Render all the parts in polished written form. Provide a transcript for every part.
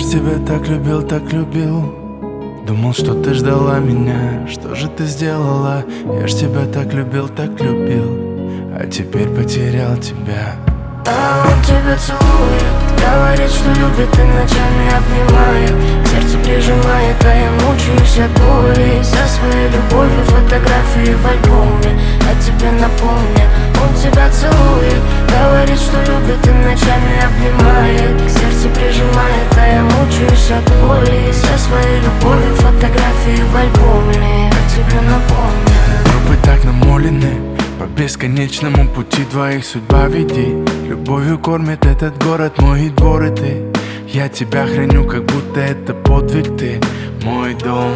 ж тебя так любил, так любил. Думал, что ты ждала меня, что же ты сделала? Я ж тебя так любил, а теперь потерял тебя. А он тебя целует, говорит, что любит и ночами обнимает, к сердцу прижимает, а я мучаюсь от боли. За своей любовью фотографии в альбоме, а тебе напомню. Он тебя целует, говорит, что любит и ночами обнимает, к сердцу прижимает, а я мучаюсь от боли. За своей любовью фотографии в альбоме, а тебе напомню. Трупы так намолены, по бесконечному пути двоих судьба веди. Любовью кормит этот город, мой и двор, и ты. Я тебя храню, как будто это подвиг, ты мой дом.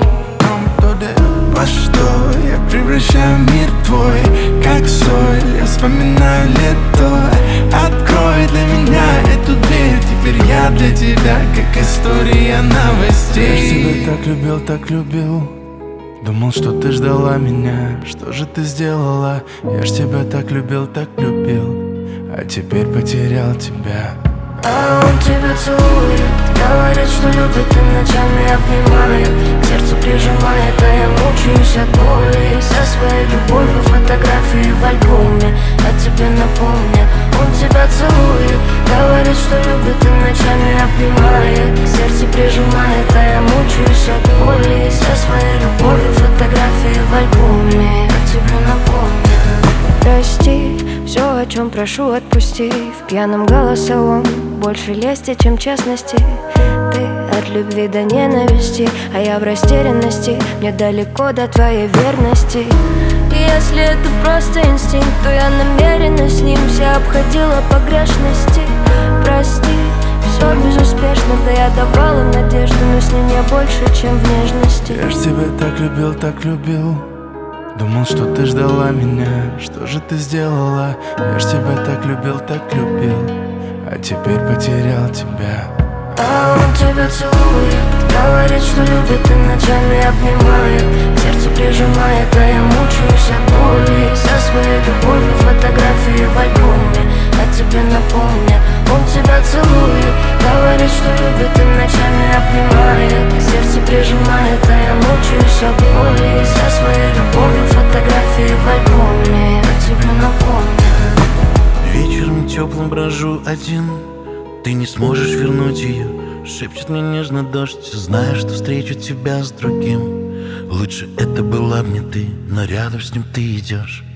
Во что я превращаю мир твой, как соль, я вспоминаю лето. Открой для меня эту дверь, теперь я для тебя, как история новостей. Я ж тебя так любил. Думал, что ты ждала меня, что же ты сделала? Я ж тебя так любил, а теперь потерял тебя. А он тебя целует, говорит, что любит и ночами обнимает, к сердцу прижимает, а я мучаюсь от боли. За своей любовью фотографии в альбоме, а тебе напомню. Он тебя целует, говорит, что любит и ночами обнимает, к сердцу прижимает, а я мучаюсь от боли. За своей любовью фотографии в альбоме, а тебе напомню. Прости, все, о чем прошу, отпусти. В пьяном голосовом больше лести, чем честности. Ты от любви до ненависти, а я в растерянности. Мне далеко до твоей верности. И если это просто инстинкт, то я намеренно с ним вся обходила погрешности. Прости, все безуспешно, да я давала надежду, но с ним я больше, чем в нежности. Я ж тебя так любил. Думал, что ты ждала меня, что же ты сделала? Я ж тебя так любил, а теперь потерял тебя. А он тебя целует, говорит, что любит и ночами обнимает, к сердцу прижимает, а я мучаюсь от боли. За своей любовью фотографии в альбоме, а тебе напомню. Он тебя целует, говорит, что любит и ночами обнимает, к сердцу прижимает, а я мучаюсь от боли. За своей любовью фотографии в альбоме, а тебе напомню. Вечером теплым брожу один, ты не сможешь вернуть ее. Шепчет мне нежно дождь, зная, что встречу тебя с другим. Лучше это была б не ты, но рядом с ним ты идешь.